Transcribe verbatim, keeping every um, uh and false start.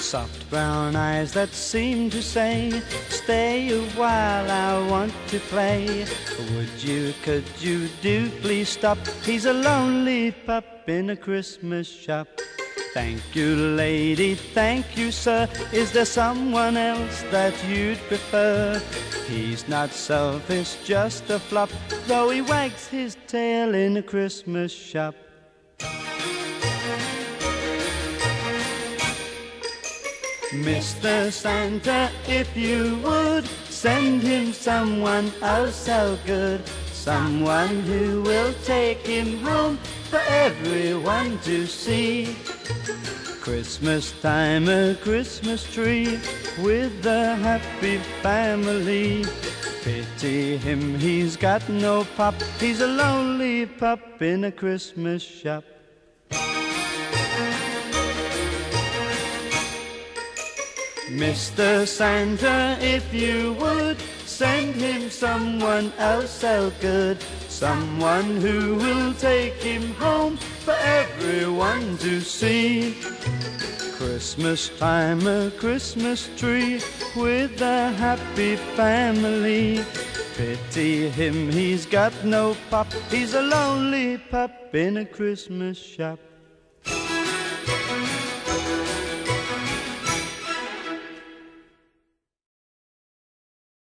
Soft brown eyes that seem to say, stay a while, I want to play. Would you, could you do please stop? He's a lonely pup in a Christmas shop. Thank you, lady, thank you, sir. Is there someone else that you'd prefer? He's not selfish, just a flop, though he wags his tail in a Christmas shop. Mister Santa, if you would, send him someone oh so good, someone who will take him home for everyone to see. Christmas time, a Christmas tree with a happy family. Pity him, he's got no pop, he's a lonely pup in a Christmas shop. Mister Santa, if you would, send him someone else so good, someone who will take him home for everyone to see. Christmas time, a Christmas tree with a happy family. Pity him, he's got no pop, he's a lonely pup in a Christmas shop.